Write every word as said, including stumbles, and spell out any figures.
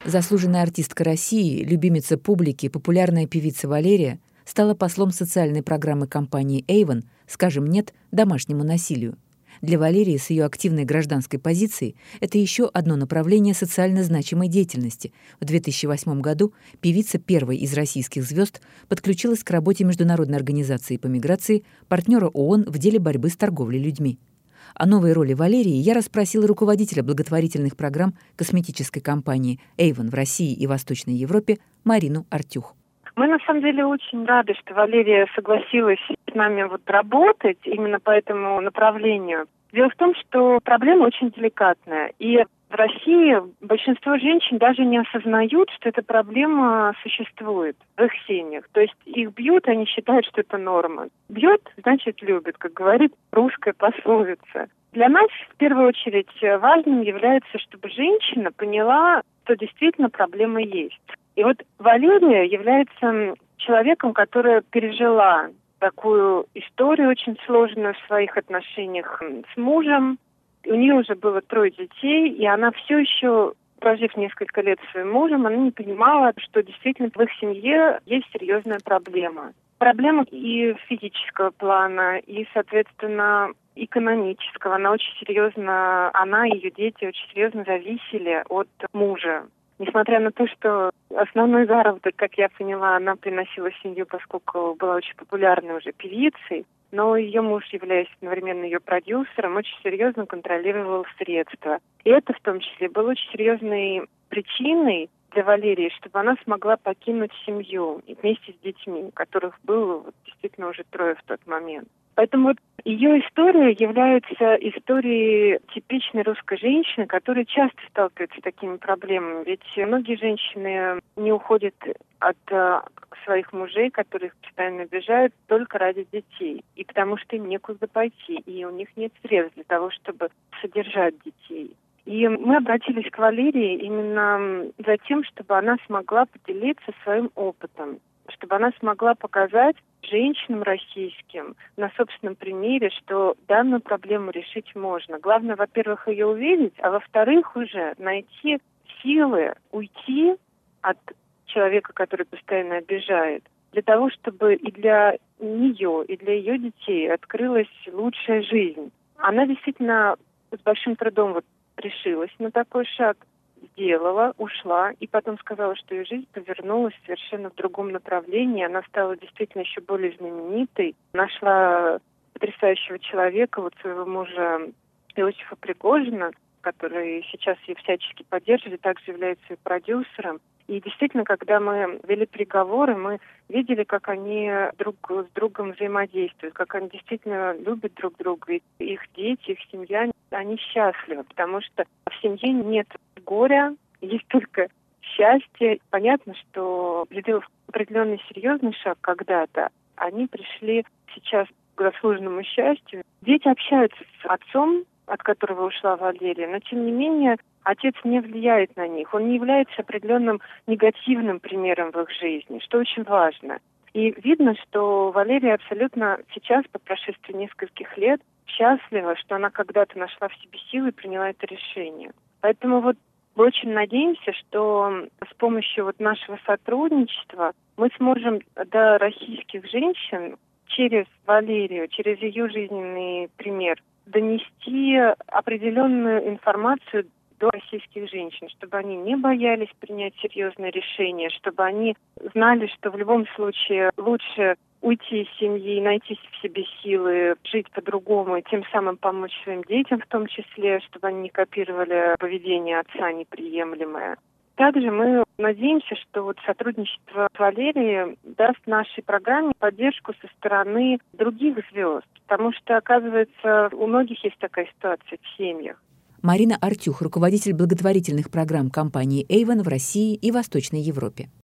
Заслуженная артистка России, любимица публики, популярная певица Валерия стала послом социальной программы компании Avon «Скажем нет домашнему насилию». Для Валерии с ее активной гражданской позицией это еще одно направление социально значимой деятельности. В две тысячи восьмом году певица первой из российских звезд подключилась к работе Международной организации по миграции, партнера ООН в деле борьбы с торговлей людьми. О новой роли Валерии я расспросила руководителя благотворительных программ косметической компании Avon в России и Восточной Европе Марину Артюх. Мы, на самом деле, очень рады, что Валерия согласилась с нами вот работать именно по этому направлению. Дело в том, что проблема очень деликатная. И в России большинство женщин даже не осознают, что эта проблема существует в их семьях. То есть их бьют, они считают, что это норма. Бьет, значит, любит, как говорит русская пословица. Для нас, в первую очередь, важным является, чтобы женщина поняла, что действительно проблема есть. И вот Валерия является человеком, которая пережила такую историю очень сложную в своих отношениях с мужем. У нее уже было трое детей, и она все еще, прожив несколько лет с своим мужем, она не понимала, что действительно в их семье есть серьезная проблема. Проблема и физического плана, и, соответственно, экономического. Она очень серьезно, она и ее дети очень серьезно зависели от мужа. Несмотря на то, что основной заработок, как я поняла, она приносила в семью, поскольку была очень популярной уже певицей, но ее муж, являясь одновременно ее продюсером, очень серьезно контролировал средства. И это в том числе было очень серьезной причиной для Валерии, чтобы она смогла покинуть семью вместе с детьми, которых было вот, действительно уже трое в тот момент. Поэтому вот ее история является историей типичной русской женщины, которая часто сталкивается с такими проблемами. Ведь многие женщины не уходят от э, своих мужей, которые их постоянно обижают, только ради детей. И потому что им некуда пойти, и у них нет средств для того, чтобы содержать детей. И мы обратились к Валерии именно за тем, чтобы она смогла поделиться своим опытом, чтобы она смогла показать женщинам российским на собственном примере, что данную проблему решить можно. Главное, во-первых, ее увидеть, а во-вторых, уже найти силы уйти от человека, который постоянно обижает, для того, чтобы и для нее, и для ее детей открылась лучшая жизнь. Она действительно с большим трудом вот решилась на такой шаг, сделала, ушла, и потом сказала, что ее жизнь повернулась совершенно в другом направлении. Она стала действительно еще более знаменитой. Нашла потрясающего человека, вот своего мужа Иосифа Пригожина, который сейчас ее всячески поддерживает, также является и продюсером. И действительно, когда мы вели переговоры, мы видели, как они друг с другом взаимодействуют, как они действительно любят друг друга. И их дети, их семья, они счастливы, потому что в семье нет горя, есть только счастье. Понятно, что сделав определенный серьезный шаг когда-то, они пришли сейчас к заслуженному счастью. Дети общаются с отцом, от которого ушла Валерия, но тем не менее отец не влияет на них. Он не является определенным негативным примером в их жизни, что очень важно. И видно, что Валерия абсолютно сейчас, по прошествии нескольких лет, счастлива, что она когда-то нашла в себе силы и приняла это решение. Поэтому вот мы очень надеемся, что с помощью вот нашего сотрудничества мы сможем до российских женщин через Валерию, через ее жизненный пример донести определенную информацию до российских женщин, чтобы они не боялись принять серьезные решения, чтобы они знали, что в любом случае лучше уйти из семьи, найти в себе силы, жить по-другому и тем самым помочь своим детям в том числе, чтобы они не копировали поведение отца неприемлемое. Также мы надеемся, что вот сотрудничество с Валерией даст нашей программе поддержку со стороны других звезд, потому что, оказывается, у многих есть такая ситуация в семьях. Марина Артюх, руководитель благотворительных программ компании Avon в России и Восточной Европе.